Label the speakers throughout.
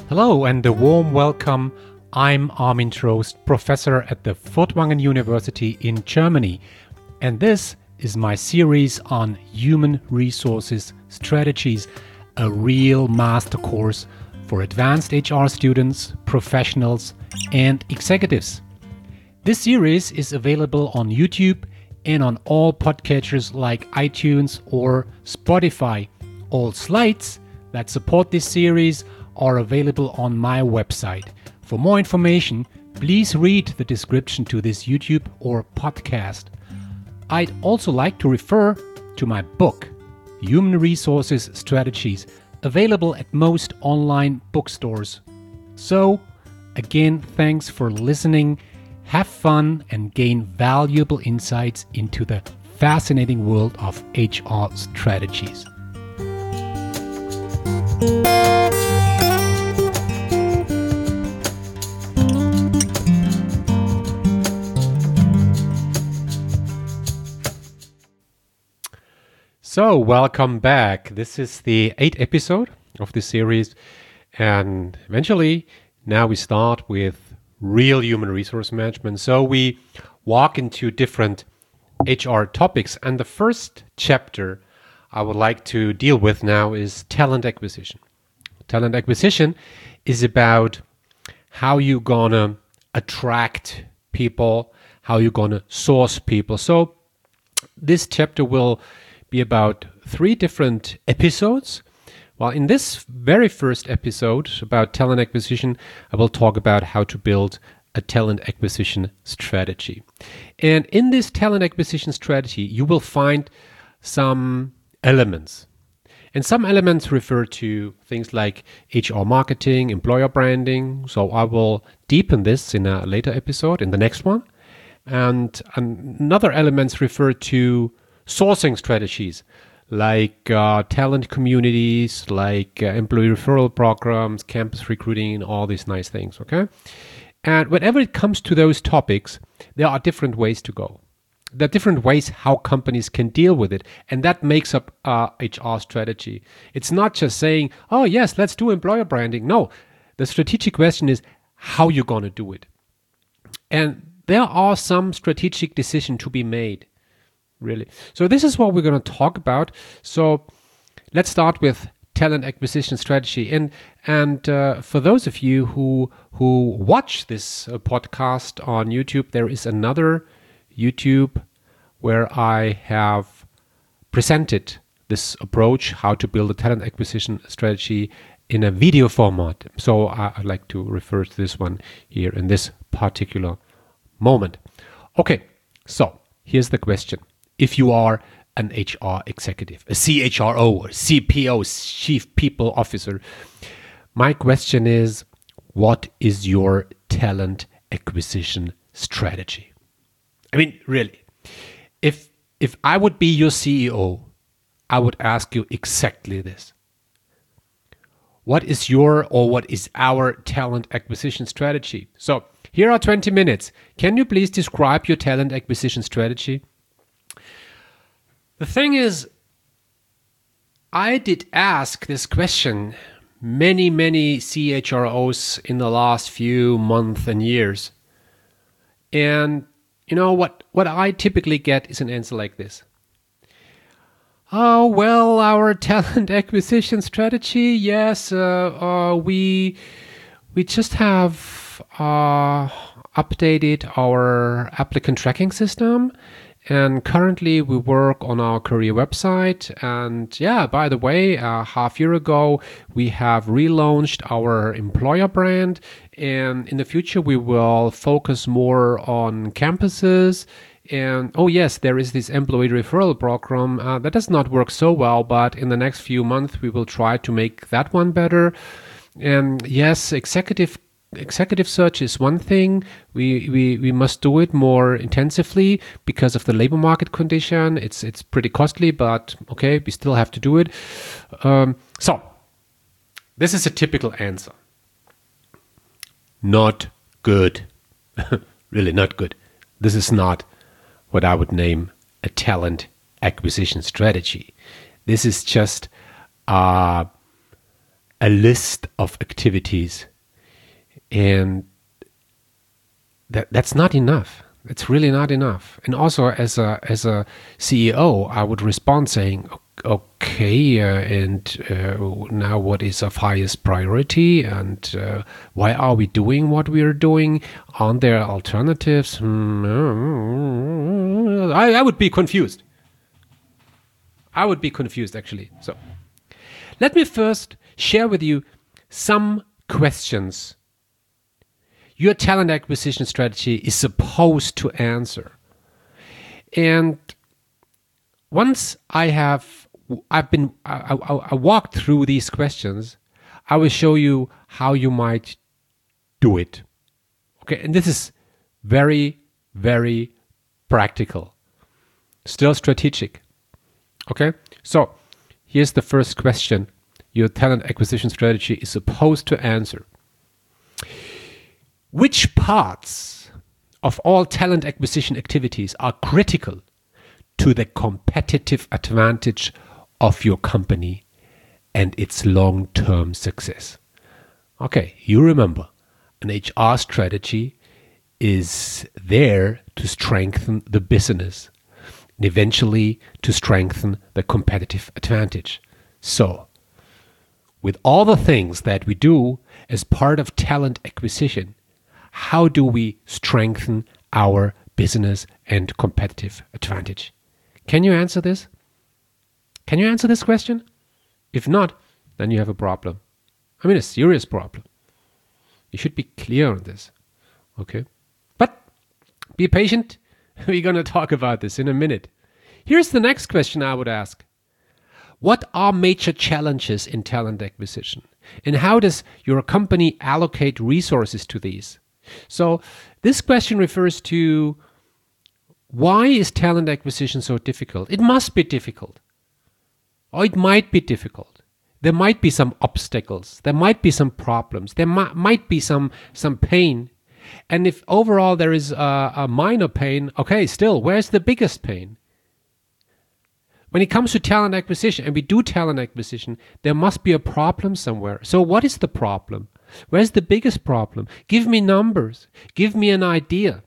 Speaker 1: Hello and a warm welcome. I'm Armin Trost, professor at the Furtwangen University in Germany, and this is my series on human resources strategies, a real master course for advanced HR students, professionals, and executives. This series is available on YouTube and on all podcatchers like iTunes or Spotify. All slides that support this series are available on my website. For more information, please read the description to this YouTube or podcast. I'd also like to refer to my book, Human Resources Strategies, available at most online bookstores. So, again, thanks for listening. Have fun and gain valuable insights into the fascinating world of HR strategies. So, welcome back. This is the 8th episode of this series, and eventually now we start with real human resource management. So we walk into different HR topics, and the first chapter I would like to deal with now is talent acquisition. Talent acquisition is about how you're gonna attract people, how you're gonna source people. So this chapter will be about 3 different episodes. Well, in this very first episode about talent acquisition, I will talk about how to build a talent acquisition strategy. And in this talent acquisition strategy, you will find some elements. And some elements refer to things like HR marketing, employer branding. So I will deepen this in a later episode, in the next one. And another elements refer to sourcing strategies like talent communities, like employee referral programs, campus recruiting, all these nice things, okay? And whenever it comes to those topics, there are different ways to go. There are different ways how companies can deal with it, and that makes up HR strategy. It's not just saying, oh yes, let's do employer branding. No, the strategic question is how you're going to do it. And there are some strategic decisions to be made. Really. So this is what we're going to talk about. So let's start with talent acquisition strategy. And for those of you who watch this podcast on YouTube, there is another YouTube where I have presented this approach, how to build a talent acquisition strategy in a video format. So I'd like to refer to this one here in this particular moment. Okay, so here's the question. If you are an HR executive, a CHRO or CPO, Chief People Officer, my question is, what is your talent acquisition strategy? I mean, really, if I would be your CEO, I would ask you exactly this. What is your or what is our talent acquisition strategy? So here are 20 minutes. Can you please describe your talent acquisition strategy? The thing is, I did ask this question many CHROs in the last few months and years. And you know what I typically get is an answer like this. Oh, well, our talent acquisition strategy, yes, we just have updated our applicant tracking system. And currently we work on our career website. And yeah, by the way, half year ago, we have relaunched our employer brand. And in the future, we will focus more on campuses. And oh yes, there is this employee referral program that does not work so well, but in the next few months, we will try to make that one better. And yes, executive search is one thing. We must do it more intensively because of the labor market condition. It's pretty costly, but okay, we still have to do it. So this is a typical answer. Not good. Really not good. This is not what I would name a talent acquisition strategy. This is just a list of activities, and that's not enough. It's really not enough. And also, as a CEO, I would respond saying, okay, now what is of highest priority, and why are we doing what we are doing? Aren't there alternatives? I would be confused. I would be confused, actually. So let me first share with you some questions your talent acquisition strategy is supposed to answer. And once I walked through these questions, I will show you how you might do it. Okay, and this is very, very practical, still strategic. Okay, so here's the first question your talent acquisition strategy is supposed to answer. Which parts of all talent acquisition activities are critical to the competitive advantage of your company and its long-term success? Okay, you remember, an HR strategy is there to strengthen the business and eventually to strengthen the competitive advantage. So, with all the things that we do as part of talent acquisition, how do we strengthen our business and competitive advantage? Can you answer this? Can you answer this question? If not, then you have a problem. I mean, a serious problem. You should be clear on this. Okay? But be patient. We're going to talk about this in a minute. Here's the next question I would ask. What are major challenges in talent acquisition? And how does your company allocate resources to these? So this question refers to, why is talent acquisition so difficult? It must be difficult. Or it might be difficult. There might be some obstacles. There might be some problems. There might be some pain. And if overall there is a minor pain, okay, still, where's the biggest pain? When it comes to talent acquisition, and we do talent acquisition, there must be a problem somewhere. So what is the problem? Where's the biggest problem? Give me numbers. Give me an idea.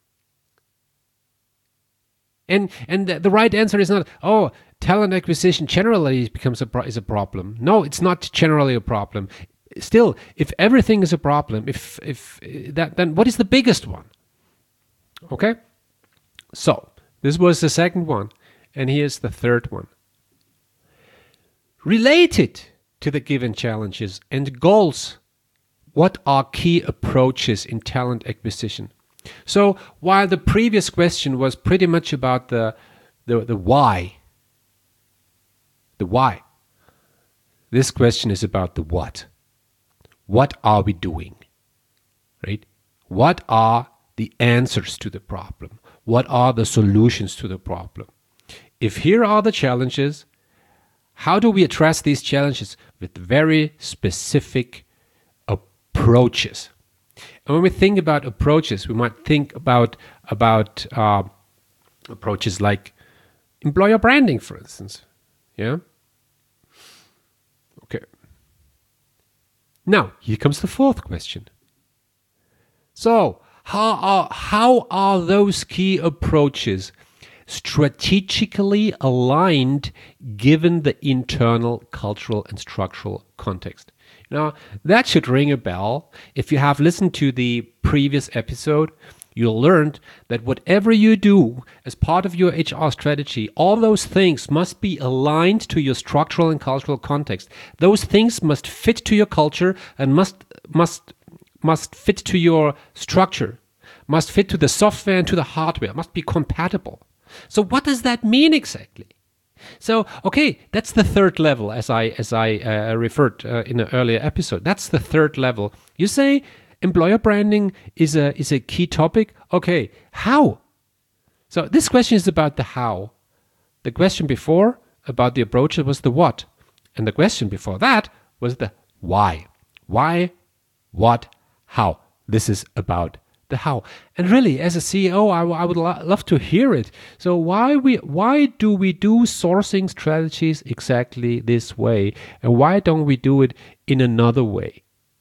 Speaker 1: And the right answer is not, oh, talent acquisition generally is a problem. No, it's not generally a problem. Still, if everything is a problem, then what is the biggest one? Okay? So, this was the second one. And here's the third one. Related to the given challenges and goals, what are key approaches in talent acquisition? So while the previous question was pretty much about the why, this question is about the what. What are we doing? Right? What are the answers to the problem? What are the solutions to the problem? If here are the challenges, how do we address these challenges? With very specific approaches. And when we think about approaches, we might think about approaches like employer branding, for instance. Yeah? Okay. Now, here comes the fourth question. So, how are those key approaches strategically aligned given the internal, cultural, and structural context? Now, that should ring a bell. If you have listened to the previous episode, you'll learn that whatever you do as part of your HR strategy, all those things must be aligned to your structural and cultural context. Those things must fit to your culture and must fit to your structure, must fit to the software and to the hardware, must be compatible. So what does that mean exactly? So, okay, that's the third level, as I referred in an earlier episode. That's the third level. You say employer branding is a key topic. Okay, how? So this question is about the how. The question before about the approach was the what. And the question before that was the why. Why, what, how. This is about the how. And really, as a CEO, I would love to hear it. So why do we do sourcing strategies exactly this way, and why don't we do it in another way?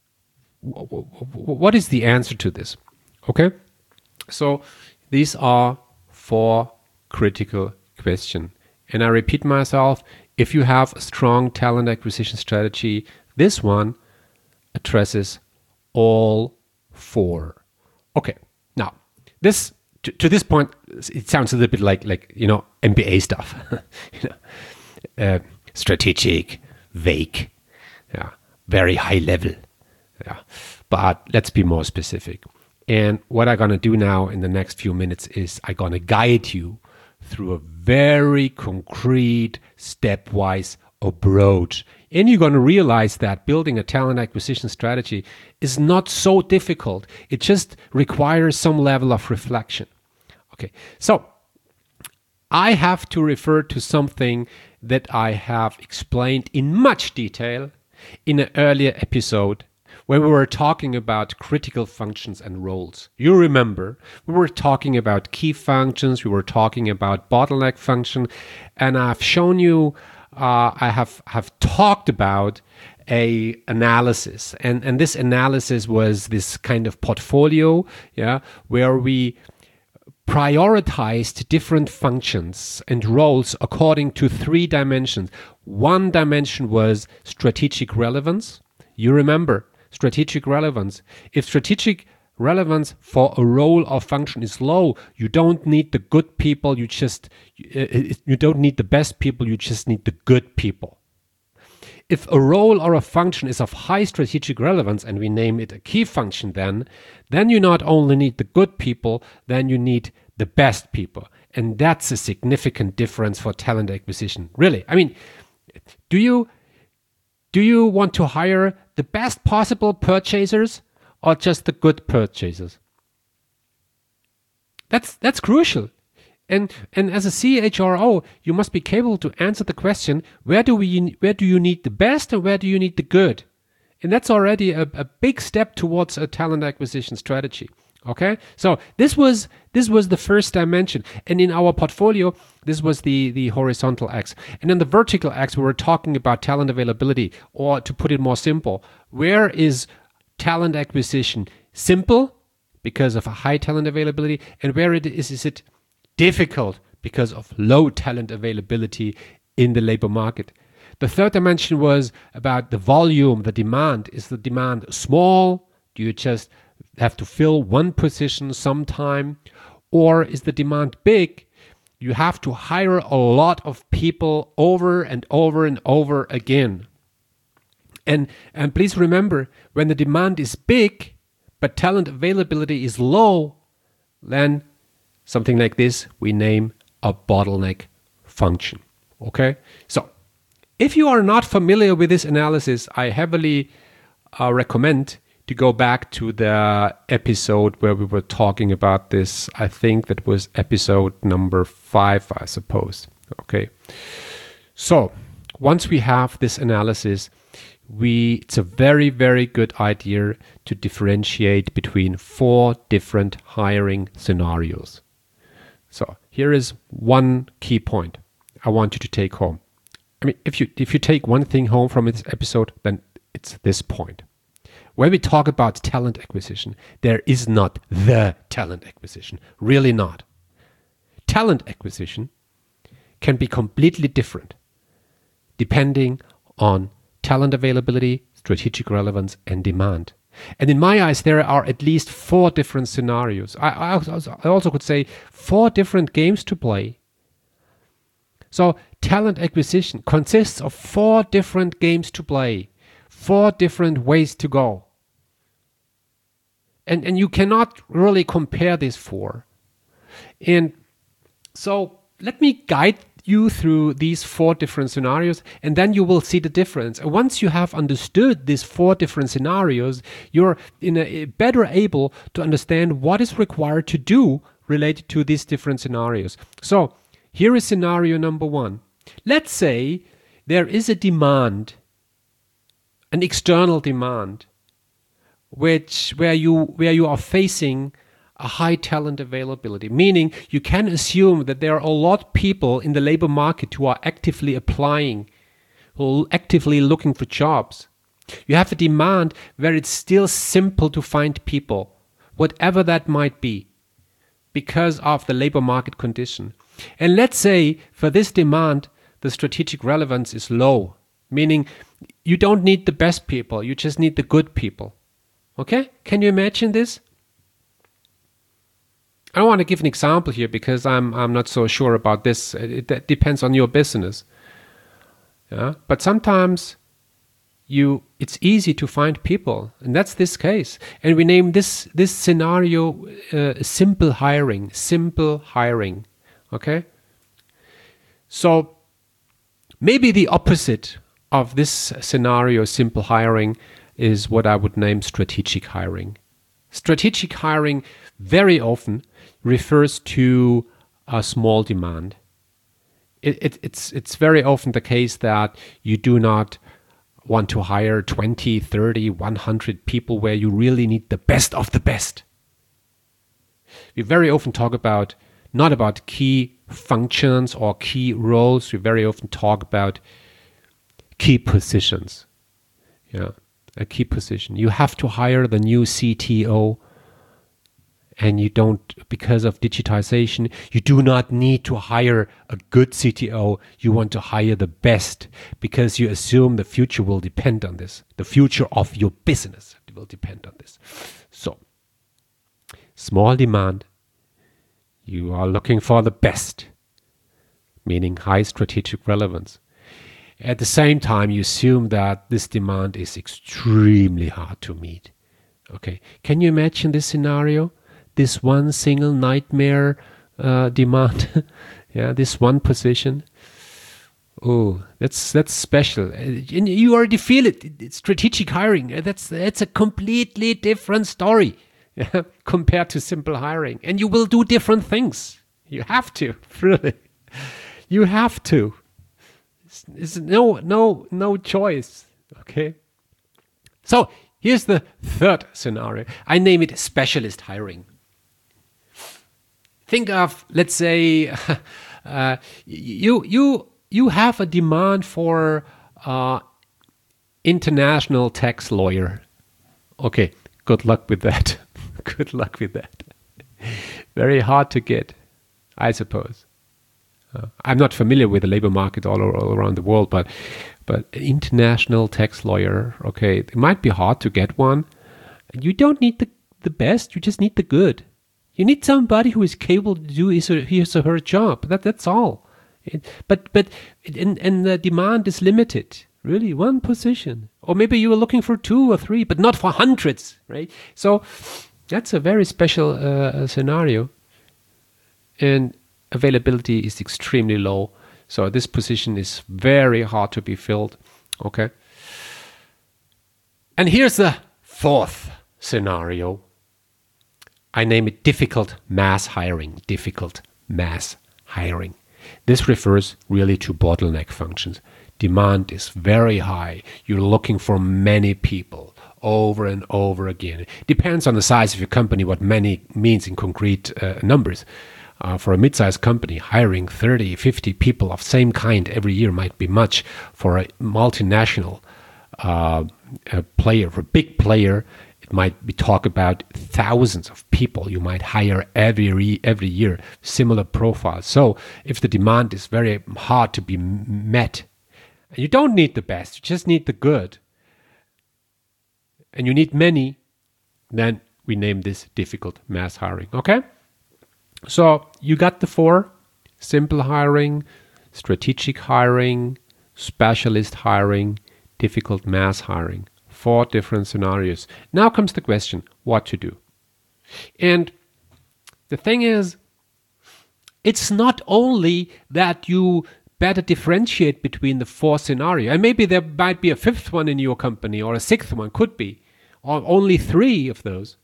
Speaker 1: What is the answer to this? Okay, so these are 4 critical questions. And I repeat myself, if you have a strong talent acquisition strategy, this one addresses all 4. Okay, now this to this point, it sounds a little bit like MBA stuff, strategic, vague, yeah, very high level, yeah. But let's be more specific. And what I'm gonna do now in the next few minutes is I'm gonna guide you through a very concrete, stepwise approach. And you're going to realize that building a talent acquisition strategy is not so difficult. It just requires some level of reflection. Okay, so I have to refer to something that I have explained in much detail in an earlier episode when we were talking about critical functions and roles. You remember, we were talking about key functions, we were talking about bottleneck function, and I've shown you, I have talked about a analysis, and this analysis was this kind of portfolio, yeah, where we prioritized different functions and roles according to 3 dimensions. One dimension was strategic relevance. You remember, strategic relevance. If strategic relevance for a role or function is low, you don't need the good people, you don't need the best people, you just need the good people. If a role or a function is of high strategic relevance, and we name it a key function, then you not only need the good people, then you need the best people. And that's a significant difference for talent acquisition. Really, I mean, do you want to hire the best possible purchasers or just the good purchasers? That's crucial. And as a CHRO, you must be capable to answer the question, where do you need the best and where do you need the good? And that's already a big step towards a talent acquisition strategy. Okay, so this was the first dimension, and in our portfolio, this was the horizontal axis, and in the vertical axis, we were talking about talent availability, or to put it more simple, where is talent acquisition simple because of a high talent availability, and where is it difficult because of low talent availability in the labor market. The third dimension was about the volume, the demand. Is the demand small? Do you just have to fill one position sometime? Or is the demand big? You have to hire a lot of people over and over and over again. And please remember, when the demand is big, but talent availability is low, then something like this we name a bottleneck function. Okay? So, if you are not familiar with this analysis, I heavily recommend to go back to the episode where we were talking about this. I think that was episode number 5, I suppose. Okay. So, once we have this analysis, it's a very, very good idea to differentiate between 4 different hiring scenarios. So, here is one key point I want you to take home. I mean, if you take one thing home from this episode, then it's this point. When we talk about talent acquisition, there is not the talent acquisition, really not. Talent acquisition can be completely different depending on talent availability, strategic relevance, and demand. And in my eyes, there are at least 4 different scenarios. I also could say 4 different games to play. So talent acquisition consists of 4 different games to play, 4 different ways to go. And you cannot really compare these 4. And so let me guide you through these 4 different scenarios, and then you will see the difference. And once you have understood these 4 different scenarios, you're better able to understand what is required to do related to these different scenarios. So here is scenario number 1. Let's say there is a demand, an external demand, where you are facing a high talent availability, meaning you can assume that there are a lot of people in the labor market who are actively applying, who are actively looking for jobs. You have a demand where it's still simple to find people, whatever that might be, because of the labor market condition. And let's say for this demand, the strategic relevance is low, meaning you don't need the best people, you just need the good people. Okay? Can you imagine this? I don't want to give an example here because I'm not so sure about this. It depends on your business. Yeah? But sometimes it's easy to find people, and that's this case. And we name this scenario simple hiring. Simple hiring. Okay? So maybe the opposite of this scenario, simple hiring, is what I would name strategic hiring. Strategic hiring very often refers to a small demand. It's very often the case that you do not want to hire 20, 30, 100 people where you really need the best of the best. We very often talk about not about key functions or key roles. We very often talk about key positions. Yeah, a key position. You have to hire the new CTO, and you don't, because of digitization, you do not need to hire a good CTO. You want to hire the best because you assume the future will depend on this. The future of your business will depend on this. So, small demand. You are looking for the best, meaning high strategic relevance. At the same time, you assume that this demand is extremely hard to meet. Okay, can you imagine this scenario? This one single nightmare demand, yeah, this one position. Oh, that's special, and you already feel it. It's strategic hiring. That's a completely different story compared to simple hiring, and you will do different things. You have to, really. You have to. It's no choice. Okay. So here's the third scenario. I name it specialist hiring. Think of, let's say, you have a demand for international tax lawyer. Okay, good luck with that. Good luck with that. Very hard to get, I suppose. I'm not familiar with the labor market all around the world, but international tax lawyer, okay, it might be hard to get one. You don't need the best, you just need the good. You need somebody who is capable to do his or her job. That's all. But the demand is limited. Really, one position. Or maybe you were looking for 2 or 3, but not for hundreds, right? So that's a very special scenario. And availability is extremely low. So this position is very hard to be filled. Okay. And here's the fourth scenario. I name it difficult mass hiring. Difficult mass hiring. This refers really to bottleneck functions. Demand is very high. You're looking for many people over and over again. It depends on the size of your company, what many means in concrete numbers. For a mid-sized company, hiring 30, 50 people of same kind every year might be much. For a multinational player, for a big player, it might be talk about thousands of people you might hire every year, similar profiles. So if the demand is very hard to be met, and you don't need the best, you just need the good, and you need many, then we name this difficult mass hiring. Okay? So you got the 4: simple hiring, strategic hiring, specialist hiring, difficult mass hiring. 4 different scenarios. Now comes the question, what to do? And the thing is, it's not only that you better differentiate between the 4 scenarios, and maybe there might be a 5th one in your company, or a 6th one, could be, or only 3 of those.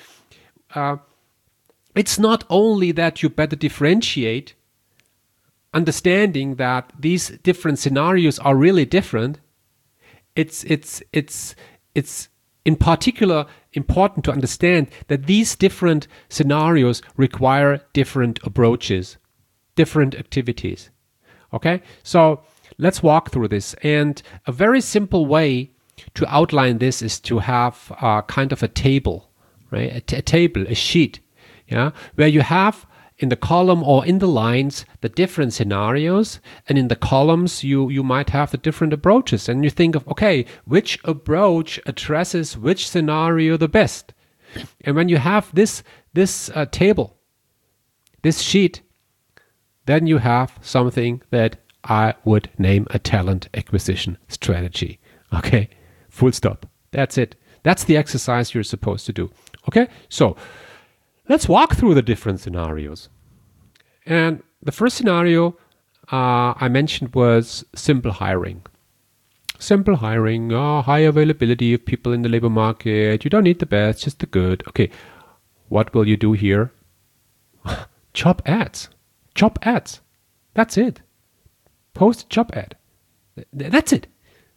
Speaker 1: It's not only that you better differentiate, understanding that these different scenarios are really different. It's in particular important to understand that these different scenarios require different approaches, different activities. Okay, so let's walk through this. And a very simple way to outline this is to have kind of a table, right? A table, a sheet, yeah, where you have in the column or in the lines the different scenarios, and in the columns you might have the different approaches, and you think of, okay, which approach addresses which scenario the best. And when you have this table, this sheet, then you have something that I would name a talent acquisition strategy. Okay, full stop. That's it. That's the exercise you're supposed to do. Okay, so let's walk through the different scenarios. And the first scenario I mentioned was simple hiring. Simple hiring, high availability of people in the labor market. You don't need the best, just the good. Okay, what will you do here? Job ads. Job ads. That's it. Post a job ad. That's it.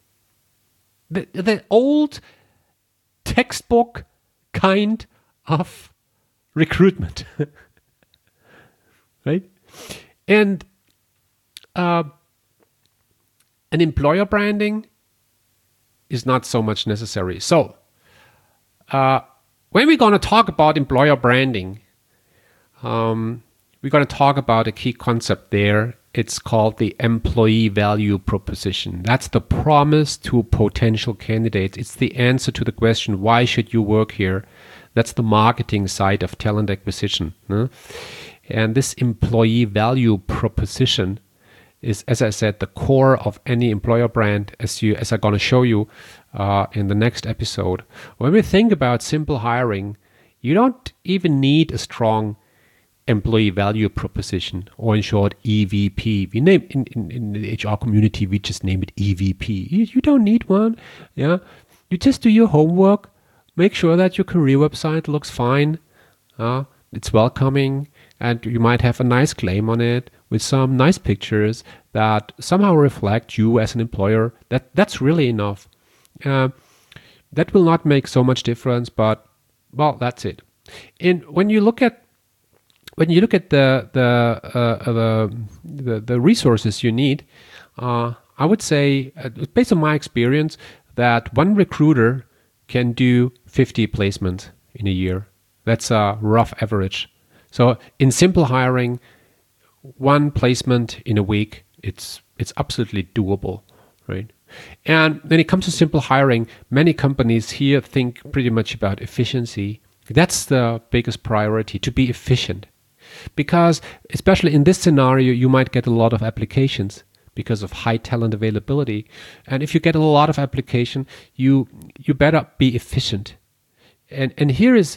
Speaker 1: The old textbook kind of recruitment. Right? And an employer branding is not so much necessary. So when we're going to talk about employer branding, we're going to talk about a key concept there. It's called the employee value proposition. That's the promise to potential candidates. It's the answer to the question, why should you work here? That's the marketing side of talent acquisition. And this employee value proposition is, as I said, the core of any employer brand, as I'm going to show you in the next episode. When we think about simple hiring, you don't even need a strong employee value proposition, or in short, EVP. We name in the HR community, we just name it EVP. You don't need one. Yeah, you just do your homework. Make sure that your career website looks fine. It's welcoming, and you might have a nice claim on it with some nice pictures that somehow reflect you as an employer. That's really enough. That will not make so much difference, but well, that's it. And when you look at the resources you need, I would say, based on my experience, that one recruiter can do 50 placements in a year. That's a rough average. So in simple hiring, one placement in a week, it's absolutely doable, right? And when it comes to simple hiring, many companies here think pretty much about efficiency. That's the biggest priority, to be efficient. Because especially in this scenario, you might get a lot of applications because of high talent availability. And if you get a lot of application, you better be efficient. And this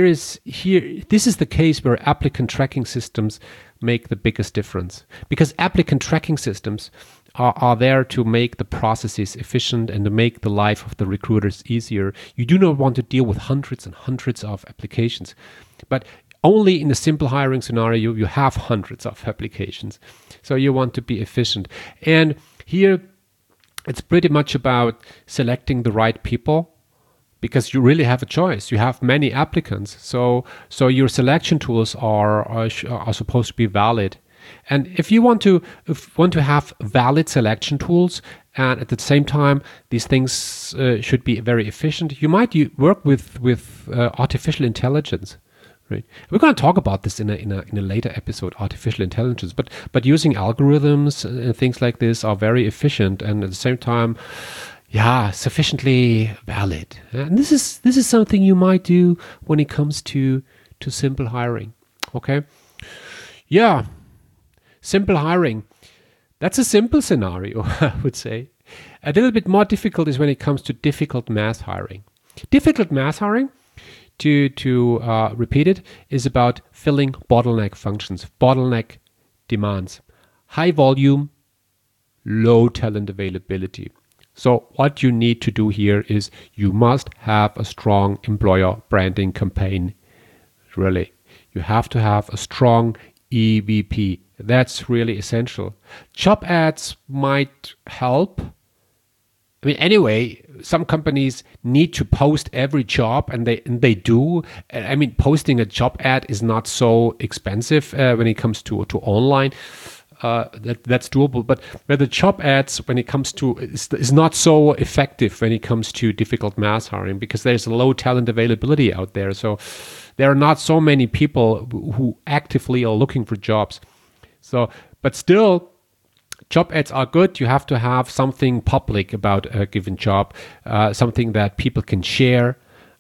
Speaker 1: is the case where applicant tracking systems make the biggest difference, because applicant tracking systems are there to make the processes efficient and to make the life of the recruiters easier. You do not want to deal with hundreds and hundreds of applications, but only in the simple hiring scenario, you have hundreds of applications. So you want to be efficient. And here, it's pretty much about selecting the right people, because you really have a choice. You have many applicants. So your selection tools are supposed to be valid. And if you want to have valid selection tools, and at the same time these things should be very efficient, you might work with artificial intelligence. Right. We're going to talk about this in a later episode, artificial intelligence. But using algorithms and things like this are very efficient, and at the same time, sufficiently valid. And this is something you might do when it comes to simple hiring. Okay. Yeah. Simple hiring. That's a simple scenario, I would say. A little bit more difficult is when it comes to difficult mass hiring. Difficult mass hiring, to repeat it, is about filling bottleneck functions, bottleneck demands. High volume, low talent availability. So what you need to do here is you must have a strong employer branding campaign. Really. You have to have a strong EVP. That's really essential. Job ads might help. I mean, anyway, some companies need to post every job, and they do. I mean, posting a job ad is not so expensive when it comes to online. That's doable, but where the job ads, when it comes to, is not so effective when it comes to difficult mass hiring, because there's a low talent availability out there. So there are not so many people who actively are looking for jobs. So, but still, job ads are good. You have to have something public about a given job, something that people can share,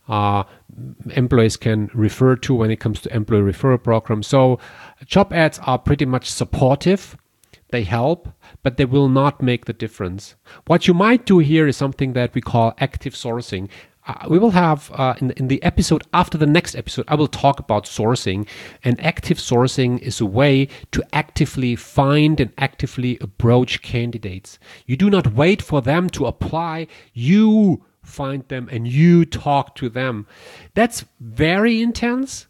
Speaker 1: employees can refer to when it comes to employee referral programs. So job ads are pretty much supportive. They help, but they will not make the difference. What you might do here is something that we call active sourcing. We will have in the episode after the next episode, I will talk about sourcing. And active sourcing is a way to actively find and actively approach candidates. You do not wait for them to apply. You find them and you talk to them. That's very intense.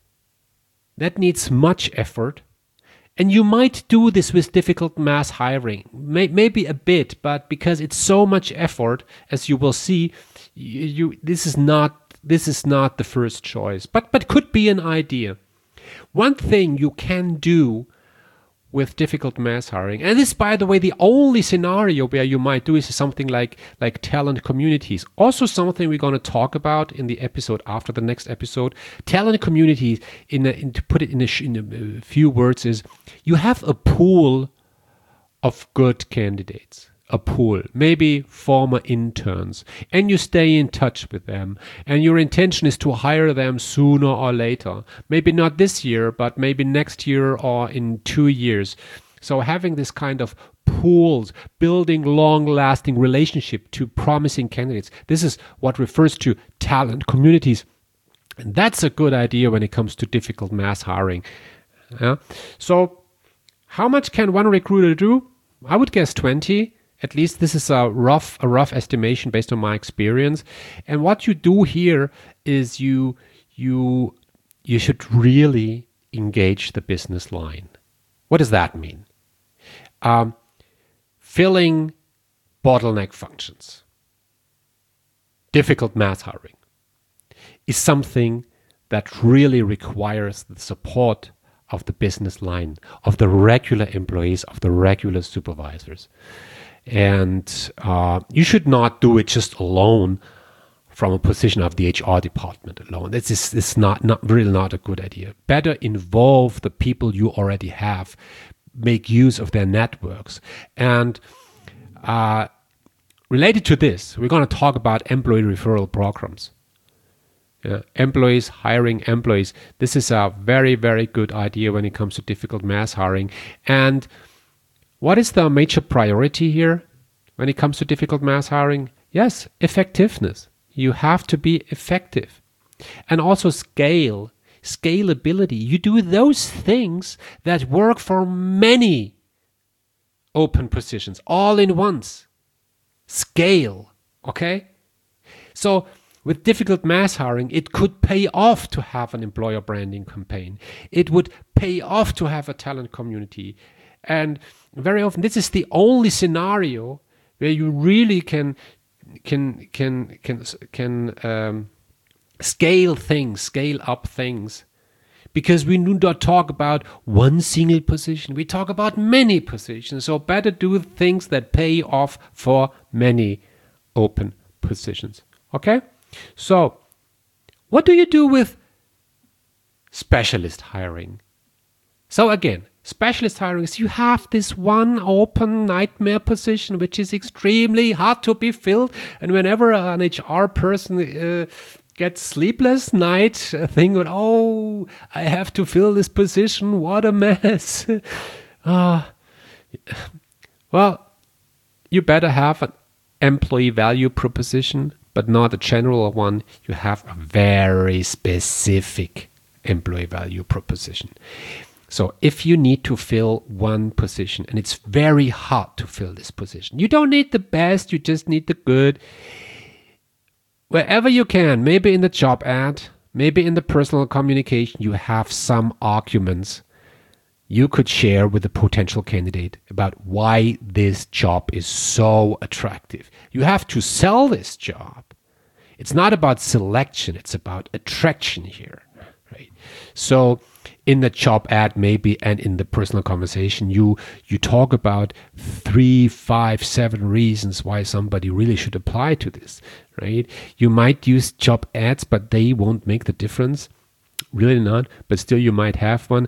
Speaker 1: That needs much effort. And you might do this with difficult mass hiring, maybe a bit, but because it's so much effort, as you will see, this is not the first choice, but could be an idea. One thing you can do with difficult mass hiring, and this, by the way, the only scenario where you might do is something like talent communities. Also something we're going to talk about in the episode after the next episode. Talent communities, to put it in a few words, is you have a pool of good candidates. A pool, maybe former interns, and you stay in touch with them, and your intention is to hire them sooner or later, maybe not this year, but maybe next year or in 2 years. So having this kind of pools, building long-lasting relationship to promising candidates, this is what refers to talent communities, and that's a good idea when it comes to difficult mass hiring. So how much can one recruiter do? I would guess 20. At least this is a rough estimation based on my experience. And what you do here is you should really engage the business line. What does that mean? Filling bottleneck functions, difficult mass hiring, is something that really requires the support of the business line, of the regular employees, of the regular supervisors. And you should not do it just alone from a position of the HR department alone. This is not really not a good idea. Better involve the people you already have, make use of their networks. And related to this, we're going to talk about employee referral programs. Employees hiring employees. This is a very, very good idea when it comes to difficult mass hiring. And what is the major priority here when it comes to difficult mass hiring? Yes, effectiveness. You have to be effective. And also scalability. You do those things that work for many open positions all in once. Scale, okay? So with difficult mass hiring, it could pay off to have an employer branding campaign. It would pay off to have a talent community. And very often, this is the only scenario where you really can scale up things, because we do not talk about one single position. We talk about many positions. So better do things that pay off for many open positions. Okay? So what do you do with specialist hiring? So again, specialist hiring is you have this one open nightmare position which is extremely hard to be filled, and whenever an HR person gets sleepless night thinking, oh, I have to fill this position, what a mess. Well, you better have an employee value proposition, but not a general one. You have a very specific employee value proposition. So if you need to fill one position, and it's very hard to fill this position, you don't need the best, you just need the good. Wherever you can, maybe in the job ad, maybe in the personal communication, you have some arguments you could share with the potential candidate about why this job is so attractive. You have to sell this job. It's not about selection, it's about attraction here, right? So in the job ad maybe and in the personal conversation, you talk about 3, 5, 7 reasons why somebody really should apply to this, right? You might use job ads, but they won't make the difference. Really not, but still you might have one.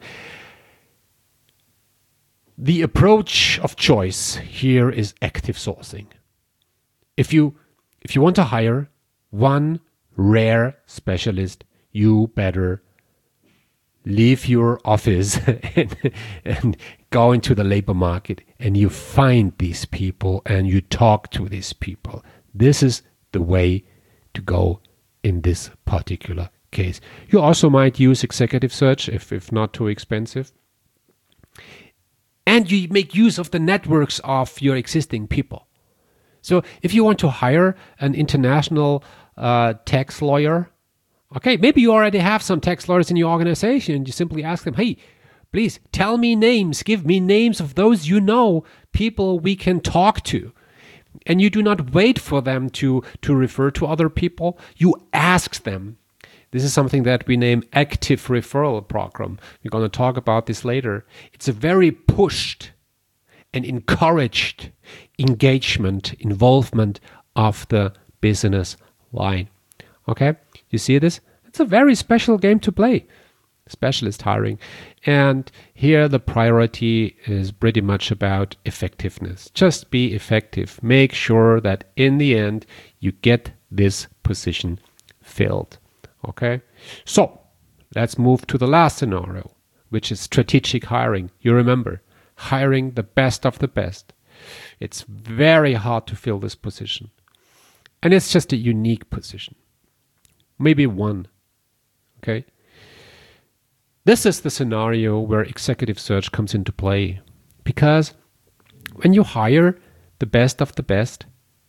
Speaker 1: The approach of choice here is active sourcing. If you want to hire one rare specialist, you better leave your office and go into the labor market, and you find these people and you talk to these people. This is the way to go in this particular case. You also might use executive search if not too expensive. And you make use of the networks of your existing people. So if you want to hire an international tax lawyer, okay, maybe you already have some tax lawyers in your organization, and you simply ask them, hey, please tell me names, give me names of those people we can talk to. And you do not wait for them to refer to other people. You ask them. This is something that we name active referral program. We're going to talk about this later. It's a very pushed and encouraged engagement, involvement of the business line. Okay, you see this? It's a very special game to play, specialist hiring. And here the priority is pretty much about effectiveness. Just be effective. Make sure that in the end you get this position filled. Okay, so let's move to the last scenario, which is strategic hiring. You remember, hiring the best of the best. It's very hard to fill this position. And it's just a unique position. Maybe one. Okay. This is the scenario where executive search comes into play. Because when you hire the best of the best,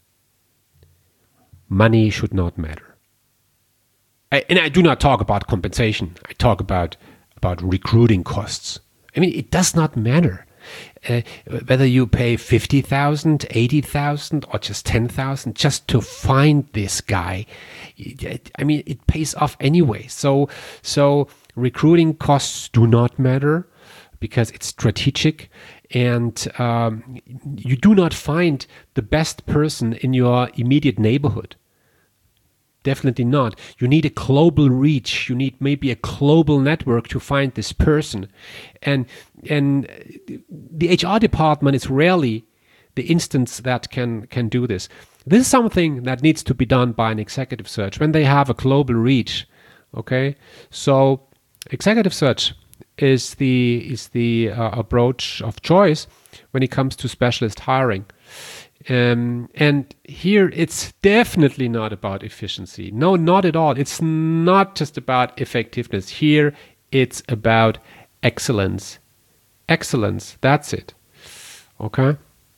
Speaker 1: money should not matter. And I do not talk about compensation. I talk about recruiting costs. I mean, it does not matter whether you pay 50,000, 80,000, or just 10,000 just to find this guy. I mean, it pays off anyway. So recruiting costs do not matter because it's strategic, and you do not find the best person in your immediate neighborhood. Definitely not. You need a global reach. You need maybe a global network to find this person. And the HR department is rarely the instance that can do this. This is something that needs to be done by an executive search when they have a global reach. Okay? So executive search is the approach of choice when it comes to specialist hiring. And here it's definitely not about efficiency. No, not at all. It's not just about effectiveness. Here it's about excellence. Excellence, that's it. Okay?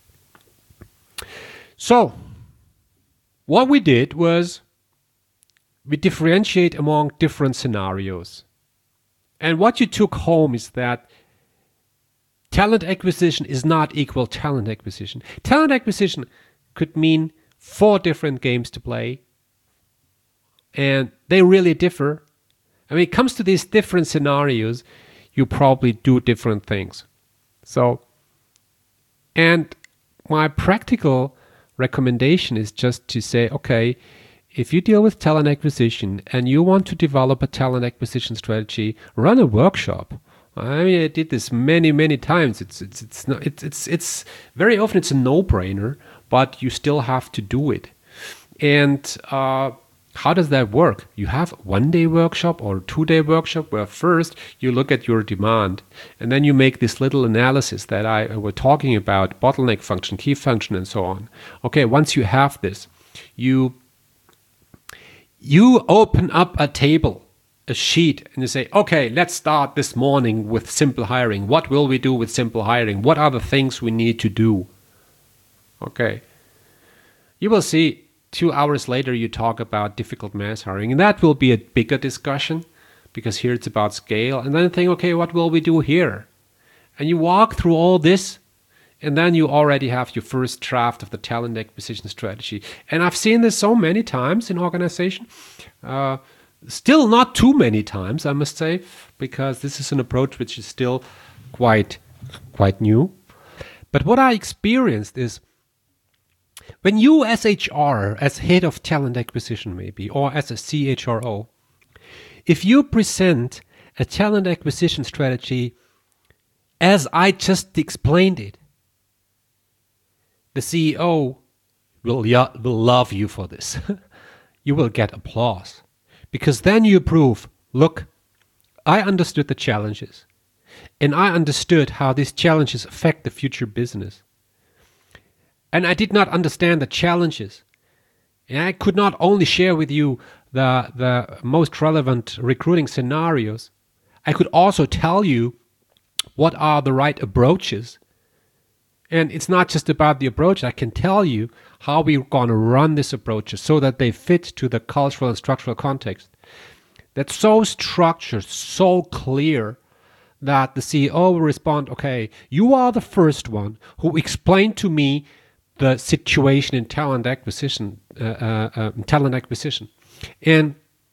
Speaker 1: So, what we did was we differentiate among different scenarios. And what you took home is that talent acquisition is not equal talent acquisition. Talent acquisition could mean 4 different games to play, and they really differ. And when it comes to these different scenarios, you probably do different things. So, and my practical recommendation is just to say, okay, if you deal with talent acquisition and you want to develop a talent acquisition strategy, run a workshop. I mean, I did this many times. It's very often it's a no-brainer, but you still have to do it. And how does that work? You have a 1-day workshop or a 2-day workshop where first you look at your demand, and then you make this little analysis that I were talking about, bottleneck function, key function, and so on. Okay, once you have this, you open up a table, a sheet, and you say, okay, let's start this morning with simple hiring. What will we do with simple hiring? What are the things we need to do? Okay. You will see 2 hours later you talk about difficult mass hiring, and that will be a bigger discussion because here it's about scale. And then think, okay, what will we do here? And you walk through all this, and then you already have your first draft of the talent acquisition strategy. And I've seen this so many times in organization. Still not too many times, I must say, because this is an approach which is still quite new. But what I experienced is when you as HR, as head of talent acquisition maybe, or as a CHRO, if you present a talent acquisition strategy as I just explained it, the CEO will love you for this. You will get applause. Because then you prove, look, I understood the challenges. And I understood how these challenges affect the future business. And I did not understand the challenges. And I could not only share with you the most relevant recruiting scenarios, I could also tell you what are the right approaches. And it's not just about the approach. I can tell you how we're going to run these approaches so that they fit to the cultural and structural context. That's so structured, so clear, that the CEO will respond, okay, you are the first one who explained to me the situation in talent acquisition. And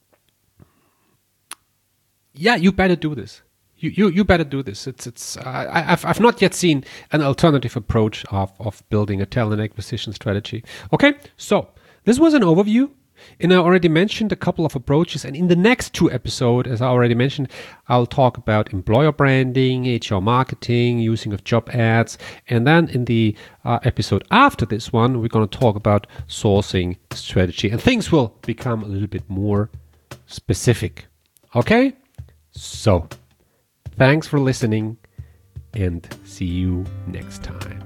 Speaker 1: yeah, you better do this. You better do this. I've not yet seen an alternative approach of building a talent acquisition strategy. Okay, so this was an overview. And I already mentioned a couple of approaches. And in the next 2 episodes, as I already mentioned, I'll talk about employer branding, HR marketing, using of job ads. And then in the episode after this one, we're going to talk about sourcing strategy. And things will become a little bit more specific. Okay? So, thanks for listening and see you next time.